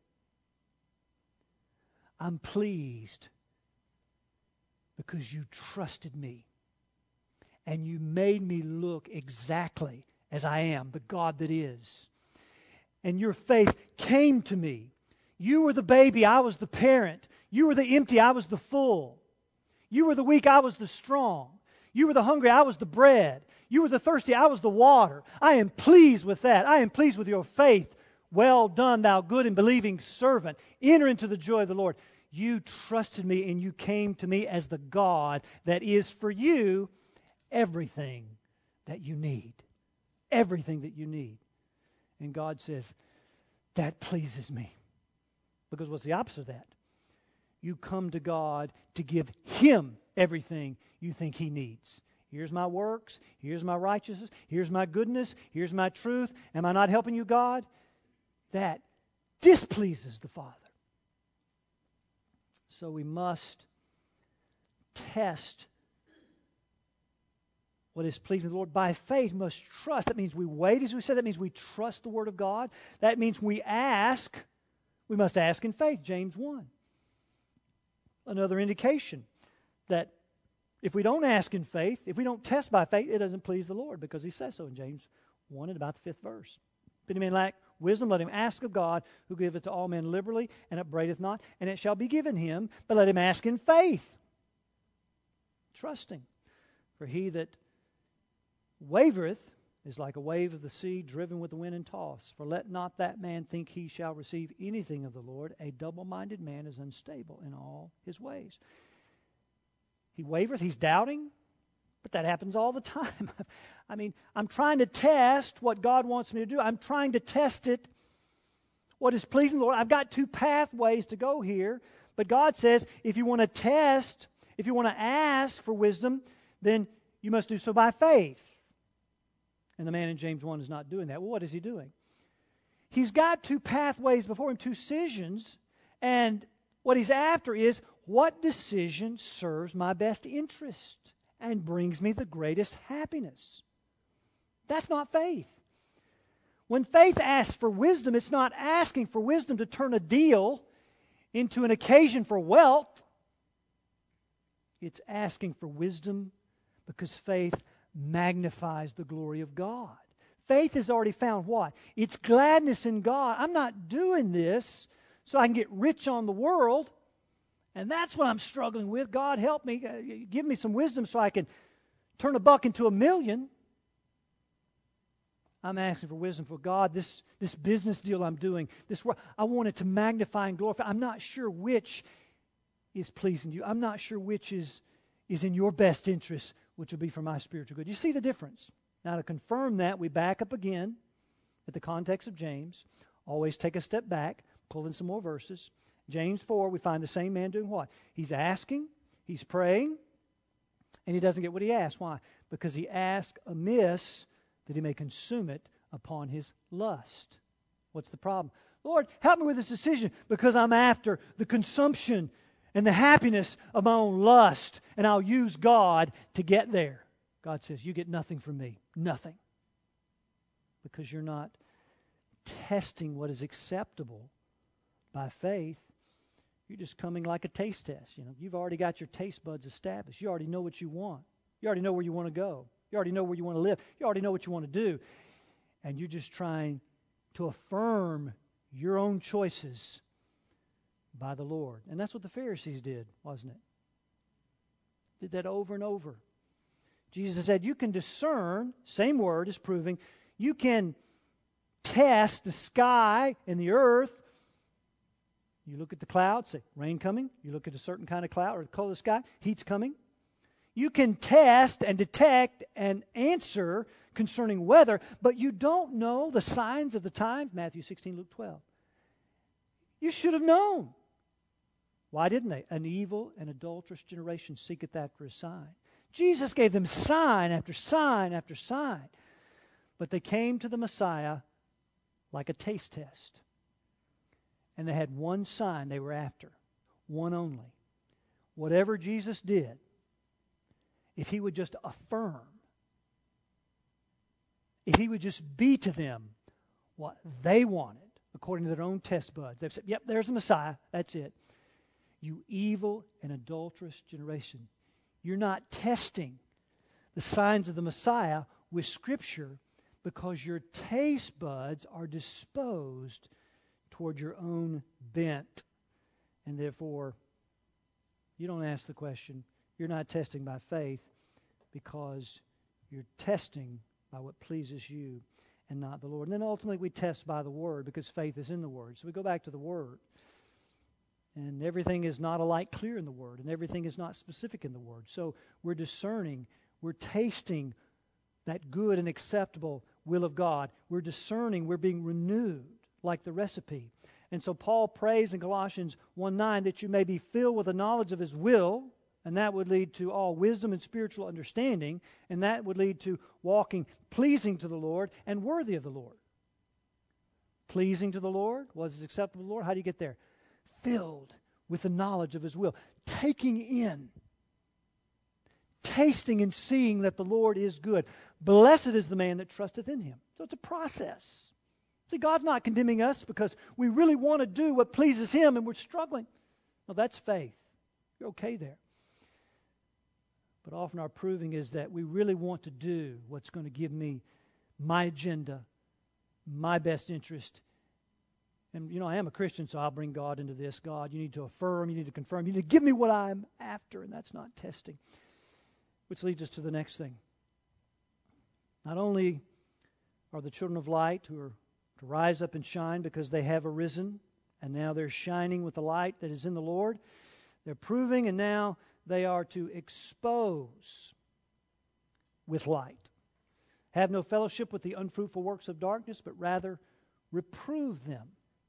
I'm pleased because you trusted me and you made me look exactly as I am, the God that is. And your faith came to me. You were the baby, I was the parent. You were the empty, I was the full. You were the weak, I was the strong. You were the hungry, I was the bread. You were the thirsty, I was the water. I am pleased with that. I am pleased with your faith. Well done, thou good and believing servant. Enter into the joy of the Lord. You trusted me and you came to me as the God that is for you everything that you need. Everything that you need. And God says, that pleases me. Because what's the opposite of that? You come to God to give Him everything you think He needs. Here's my works. Here's my righteousness. Here's my goodness. Here's my truth. Am I not helping you, God? That displeases the Father. So we must test what is pleasing to the Lord by faith. We must trust. That means we wait, as we said. That means we trust the Word of God. That means we ask. We must ask in faith, James one. Another indication that if we don't ask in faith, if we don't test by faith, it doesn't please the Lord, because He says so in James one and about the fifth verse. If any man lack wisdom, let him ask of God, who giveth to all men liberally, and upbraideth not, and it shall be given him. But let him ask in faith, trusting. For he that wavereth is like a wave of the sea, driven with the wind and tossed. For let not that man think he shall receive anything of the Lord. A double-minded man is unstable in all his ways. He wavereth, he's doubting, but that happens all the time. I mean, I'm trying to test what God wants me to do. I'm trying to test it, what is pleasing the Lord. I've got two pathways to go here, but God says if you want to test, if you want to ask for wisdom, then you must do so by faith. And the man in James one is not doing that. Well, what is he doing? He's got two pathways before him, two decisions, and what he's after is, what decision serves my best interest and brings me the greatest happiness? That's not faith. When faith asks for wisdom, it's not asking for wisdom to turn a deal into an occasion for wealth. It's asking for wisdom because faith magnifies the glory of God. Faith has already found what? It's gladness in God. I'm not doing this so I can get rich on the world. And that's what I'm struggling with. God, help me. Give me some wisdom so I can turn a buck into a million. I'm asking for wisdom for God. This, this business deal I'm doing, this I want it to magnify and glorify. I'm not sure which is pleasing to you. I'm not sure which is, is in your best interest, which will be for my spiritual good. You see the difference? Now, to confirm that, we back up again at the context of James. Always take a step back, pull in some more verses. James four, we find the same man doing what? He's asking, he's praying, and he doesn't get what he asked. Why? Because he asked amiss that he may consume it upon his lust. What's the problem? Lord, help me with this decision because I'm after the consumption and the happiness of my own lust, and I'll use God to get there. God says, you get nothing from me. Nothing. Because you're not testing what is acceptable by faith. You're just coming like a taste test. You know, you've already got your taste buds established. You already know what you want. You already know where you want to go. You already know where you want to live. You already know what you want to do. And you're just trying to affirm your own choices by the Lord. And that's what the Pharisees did, wasn't it? Did that over and over. Jesus said, you can discern, same word is proving, you can test the sky and the earth. You look at the clouds, say, rain coming. You look at a certain kind of cloud or the color of the sky, heat's coming. You can test and detect and answer concerning weather, but you don't know the signs of the times, Matthew sixteen, Luke twelve. You should have known. Why didn't they? An evil and adulterous generation seeketh after a sign. Jesus gave them sign after sign after sign. But they came to the Messiah like a taste test. And they had one sign they were after. One only. Whatever Jesus did, if He would just affirm, if He would just be to them what they wanted, according to their own test buds. They've said, yep, there's the Messiah. That's it. You evil and adulterous generation. You're not testing the signs of the Messiah with Scripture because your taste buds are disposed toward your own bent. And therefore, you don't ask the question. You're not testing by faith because you're testing by what pleases you and not the Lord. And then ultimately we test by the Word because faith is in the Word. So we go back to the Word. And everything is not alike clear in the Word, and everything is not specific in the Word. So we're discerning, we're tasting that good and acceptable will of God. We're discerning, we're being renewed like the recipe. And so Paul prays in Colossians one nine that you may be filled with the knowledge of His will, and that would lead to all wisdom and spiritual understanding, and that would lead to walking pleasing to the Lord and worthy of the Lord. Pleasing to the Lord, what is acceptable to the Lord? How do you get there? Filled with the knowledge of His will, taking in, tasting and seeing that the Lord is good. Blessed is the man that trusteth in Him. So it's a process. See, God's not condemning us because we really want to do what pleases Him and we're struggling. No, that's faith. You're okay there. But often our proving is that we really want to do what's going to give me my agenda, my best interest. And, you know, I am a Christian, so I'll bring God into this. God, you need to affirm, you need to confirm, you need to give me what I'm after, and that's not testing. Which leads us to the next thing. Not only are the children of light who are to rise up and shine because they have arisen, and now they're shining with the light that is in the Lord, they're proving, and now they are to expose with light. Have no fellowship with the unfruitful works of darkness, but rather reprove them.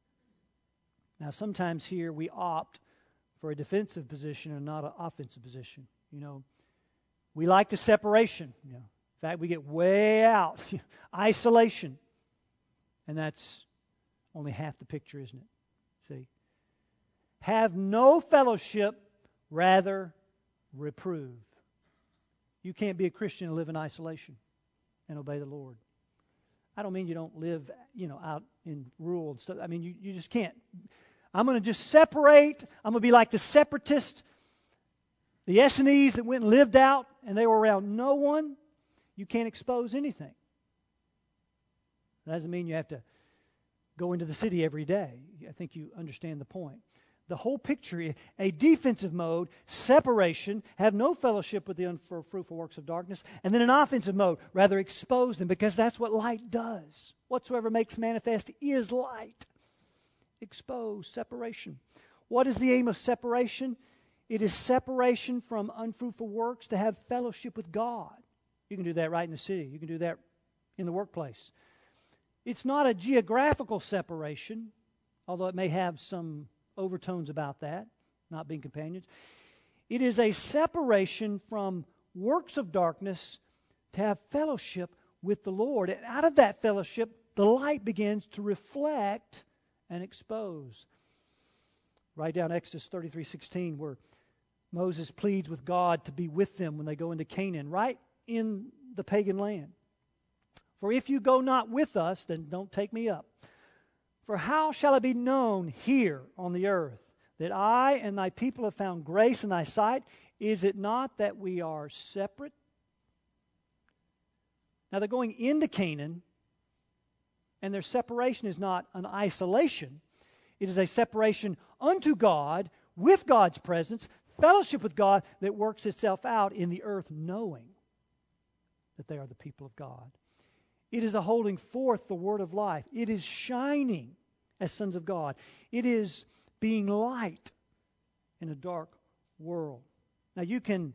Now, sometimes here we opt for a defensive position and not an offensive position. You know, we like the separation. You know, in fact, we get way out, isolation, and that's only half the picture, isn't it? See, have no fellowship, rather reprove. You can't be a Christian and live in isolation and obey the Lord. I don't mean you don't live, you know, out in rural stuff. I mean, you, you just can't. I'm going to just separate. I'm going to be like the separatists, the Essenes that went and lived out, and they were around no one. You can't expose anything. That doesn't mean you have to go into the city every day. I think you understand the point. The whole picture, a defensive mode, separation, have no fellowship with the unfruitful works of darkness, and then an offensive mode, rather expose them, because that's what light does. Whatsoever makes manifest is light. Expose, separation. What is the aim of separation? It is separation from unfruitful works to have fellowship with God. You can do that right in the city. You can do that in the workplace. It's not a geographical separation, although it may have some overtones about that, not being companions. It is a separation from works of darkness to have fellowship with the Lord. And out of that fellowship, the light begins to reflect and expose. Write down Exodus thirty-three sixteen, where Moses pleads with God to be with them when they go into Canaan, right in the pagan land. For if you go not with us, then don't take me up. For how shall it be known here on the earth that I and thy people have found grace in thy sight? Is it not that we are separate? Now they're going into Canaan, and their separation is not an isolation. It is a separation unto God, with God's presence, fellowship with God that works itself out in the earth, knowing that they are the people of God. It is a holding forth the word of life. It is shining as sons of God. It is being light in a dark world. Now you can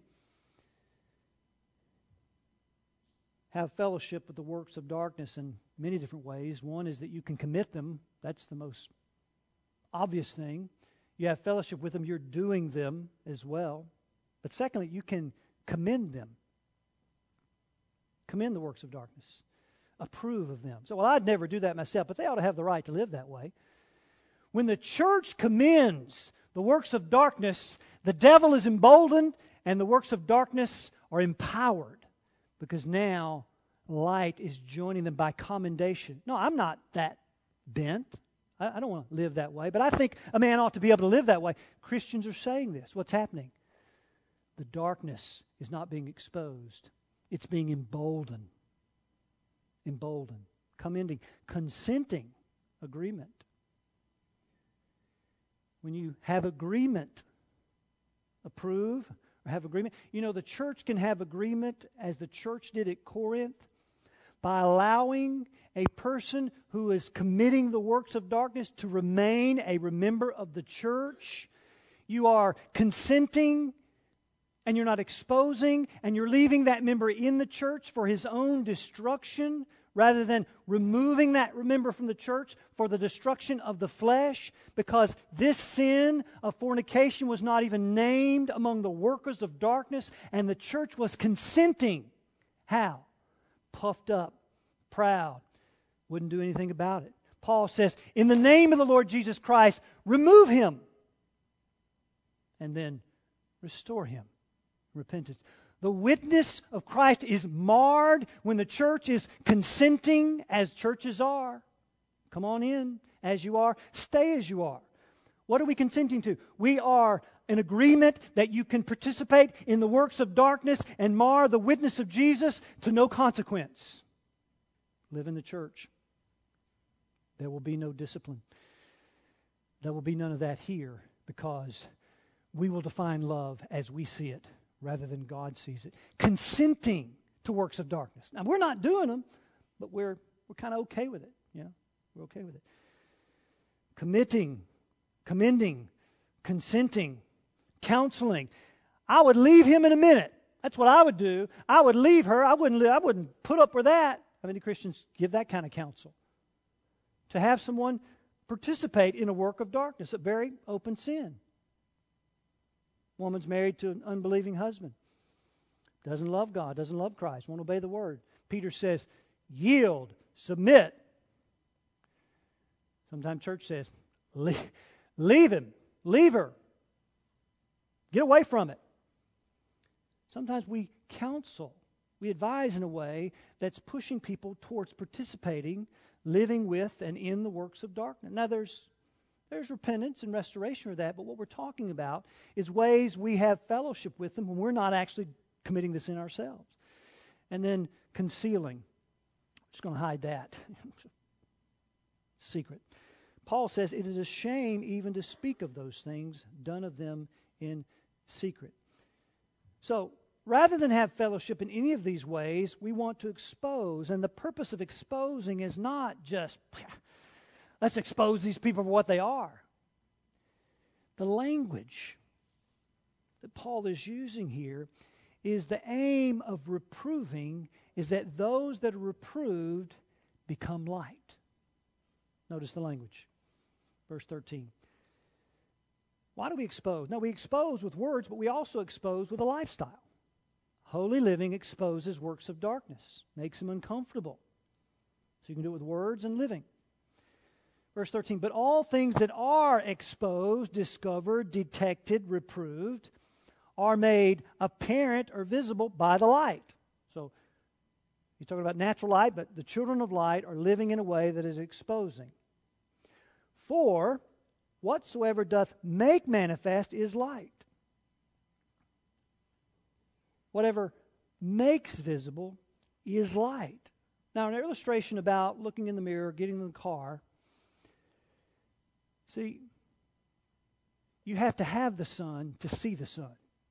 have fellowship with the works of darkness in many different ways. One is that you can commit them. That's the most obvious thing. You have fellowship with them, you're doing them as well. But secondly, you can commend them. Commend the works of darkness. Approve of them. So, well, I'd never do that myself, but they ought to have the right to live that way. When the church commends the works of darkness, the devil is emboldened and the works of darkness are empowered, because now light is joining them by commendation. No, I'm not that bent. I, I don't want to live that way, but I think a man ought to be able to live that way. Christians are saying this. What's happening? The darkness is not being exposed. It's being emboldened. Emboldened. Commending. Consenting agreement. When you have agreement, approve or have agreement. You know, the church can have agreement as the church did at Corinth by allowing a person who is committing the works of darkness to remain a member of the church. You are consenting and you're not exposing, and you're leaving that member in the church for his own destruction rather than removing that member from the church for the destruction of the flesh, because this sin of fornication was not even named among the workers of darkness, and the church was consenting. How? Puffed up, proud, wouldn't do anything about it. Paul says, in the name of the Lord Jesus Christ, remove him, and then restore him. Repentance. The witness of Christ is marred when the church is consenting, as churches are. Come on in as you are. Stay as you are. What are we consenting to? We are in agreement that you can participate in the works of darkness and mar the witness of Jesus to no consequence. Live in the church. There will be no discipline. There will be none of that here, because we will define love as we see it, rather than God sees it. Consenting to works of darkness. Now, we're not doing them, but we're we're kind of okay with it. You know, we're okay with it. Committing, commending, consenting, counseling. I would leave him in a minute. That's what I would do. I would leave her. I wouldn't. I wouldn't put up with that. How many Christians give that kind of counsel? To have someone participate in a work of darkness, a very open sin. Woman's married to an unbelieving husband. Doesn't love God, doesn't love Christ, won't obey the word. Peter says, yield, submit. Sometimes church says, leave, leave him, leave her. Get away from it. Sometimes we counsel, we advise in a way that's pushing people towards participating, living with, and in the works of darkness. Now there's There's repentance and restoration for that, but what we're talking about is ways we have fellowship with them when we're not actually committing this in ourselves. And then concealing. I'm just going to hide that. Secret. Paul says it is a shame even to speak of those things done of them in secret. So, rather than have fellowship in any of these ways, we want to expose. And the purpose of exposing is not just, let's expose these people for what they are. The language that Paul is using here is the aim of reproving is that those that are reproved become light. Notice the language. Verse thirteen. Why do we expose? No, we expose with words, but we also expose with a lifestyle. Holy living exposes works of darkness, makes them uncomfortable. So you can do it with words and living. Verse thirteen, but all things that are exposed, discovered, detected, reproved, are made apparent or visible by the light. So, he's talking about natural light, but the children of light are living in a way that is exposing. For whatsoever doth make manifest is light. Whatever makes visible is light. Now, an illustration about looking in the mirror, getting in the car. See, you have to have the sun to see the sun.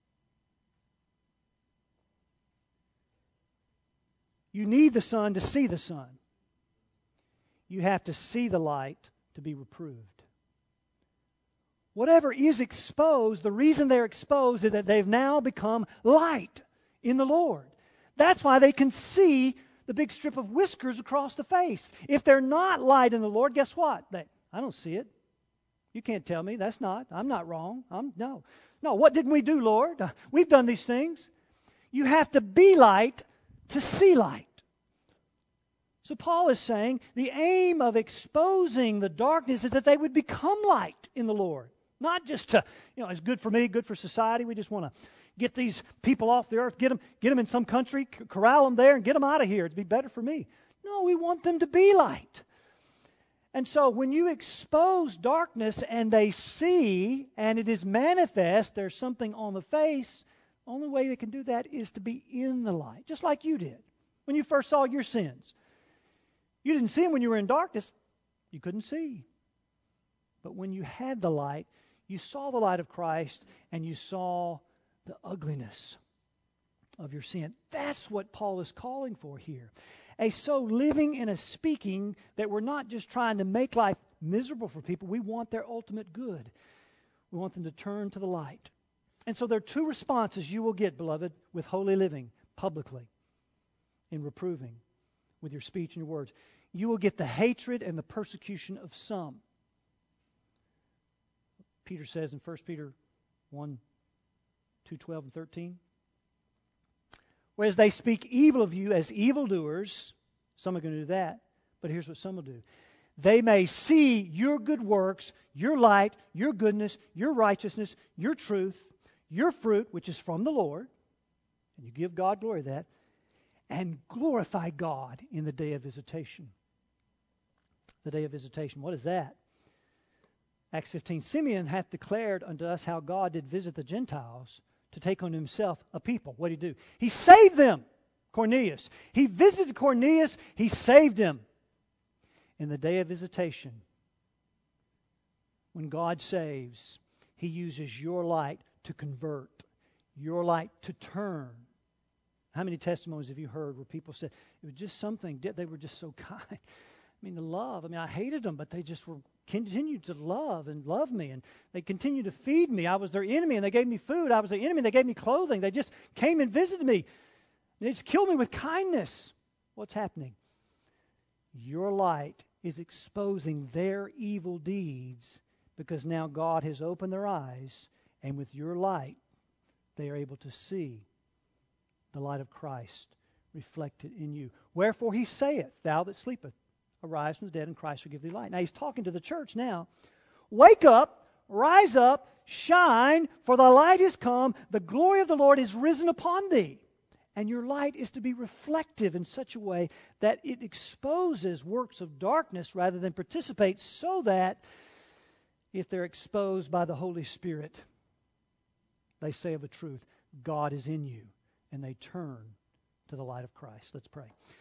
You need the sun to see the sun. You have to see the light to be reproved. Whatever is exposed, the reason they're exposed is that they've now become light in the Lord. That's why they can see the big strip of whiskers across the face. If they're not light in the Lord, guess what? They, I don't see it. You can't tell me. That's not. I'm not wrong. I'm no. No, what didn't we do, Lord? Uh, we've done these things. You have to be light to see light. So Paul is saying the aim of exposing the darkness is that they would become light in the Lord. Not just to, you know, it's good for me, good for society. We just want to get these people off the earth, get them, get them in some country, corral them there, and get them out of here. It'd be better for me. No, we want them to be light. And so when you expose darkness and they see and it is manifest, there's something on the face, the only way they can do that is to be in the light, just like you did when you first saw your sins. You didn't see them when you were in darkness. You couldn't see. But when you had the light, you saw the light of Christ and you saw the ugliness of your sin. That's what Paul is calling for here. A so living and a speaking that we're not just trying to make life miserable for people. We want their ultimate good. We want them to turn to the light. And so there are two responses you will get, beloved, with holy living publicly, in reproving, with your speech and your words. You will get the hatred and the persecution of some. Peter says in First Peter one, two, twelve, and thirteen. Whereas they speak evil of you as evildoers, some are going to do that, but here's what some will do. They may see your good works, your light, your goodness, your righteousness, your truth, your fruit, which is from the Lord, and you give God glory to that, and glorify God in the day of visitation. The day of visitation. What is that? Acts fifteen, Simeon hath declared unto us how God did visit the Gentiles to take on himself a people. What did he do? He saved them, Cornelius. He visited Cornelius. He saved him. In the day of visitation, when God saves, He uses your light to convert, your light to turn. How many testimonies have you heard where people said, it was just something, they were just so kind. I mean, the love, I mean, I hated them, but they just were continued to love and love me, and they continued to feed me. I was their enemy, and they gave me food. I was their enemy, and they gave me clothing. They just came and visited me. They just killed me with kindness. What's happening? Your light is exposing their evil deeds because now God has opened their eyes, and with your light, they are able to see the light of Christ reflected in you. Wherefore He saith, thou that sleepest, arise from the dead, and Christ shall give thee light. Now He's talking to the church now. Wake up, rise up, shine, for the light is come, the glory of the Lord is risen upon thee. And your light is to be reflective in such a way that it exposes works of darkness rather than participates, so that if they're exposed by the Holy Spirit, they say of a truth, God is in you, and they turn to the light of Christ. Let's pray.